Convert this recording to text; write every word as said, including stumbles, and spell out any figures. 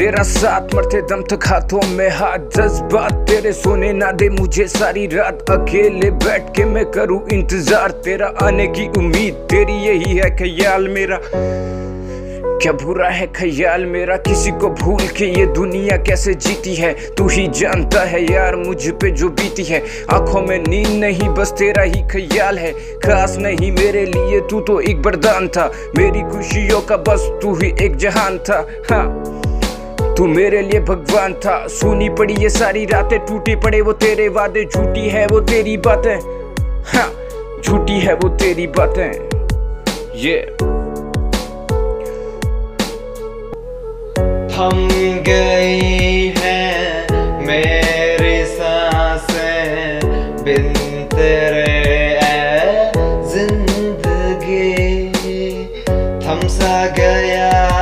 तेरा साथ मरते दम तक हाथों में हाथ, जज्बात तेरे सोने ना दे मुझे सारी रात। अकेले बैठ के मैं करूँ इंतजार तेरा आने की उम्मीद, तेरी यही है ख्याल मेरा। क्या बुरा है ख्याल मेरा, किसी को भूल के ये दुनिया कैसे जीती है। तू ही जानता है यार मुझ पे जो बीती है। आंखों में नींद नहीं बस तेरा ही ख्याल है। खास नहीं मेरे लिए तू तो एक वरदान था, मेरी खुशियों का बस तू ही एक जहान था। हाँ तू मेरे लिए भगवान था। सुनी पड़ी ये सारी रातें, टूटे पड़े वो तेरे वादे, झूठी है वो तेरी बातें। हाँ झूठी है वो तेरी बातें। ये थम गई है मेरी सांसें बिन तेरे ऐ जिंदगी। थम सा गया